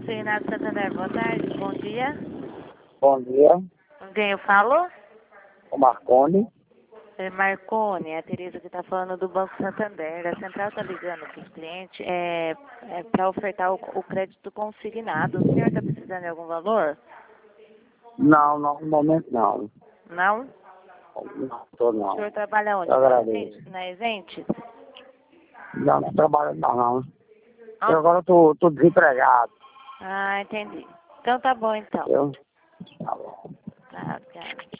Consignado Santander, boa tarde, bom dia. Bom dia, Com quem eu falo? o Marconi. É Marconi, é a Tereza que está falando do Banco Santander. A central está ligando para os clientes para ofertar o crédito consignado. O senhor está precisando de algum valor? Não, no momento não. Não? Não, tô O não. senhor trabalha onde? Eu agradeço. Na Eventes? Não, não trabalho não. Ah, Eu agora tô desempregado. entendi. Então tá bom então. Eu? Tá bom. Tá, obrigada.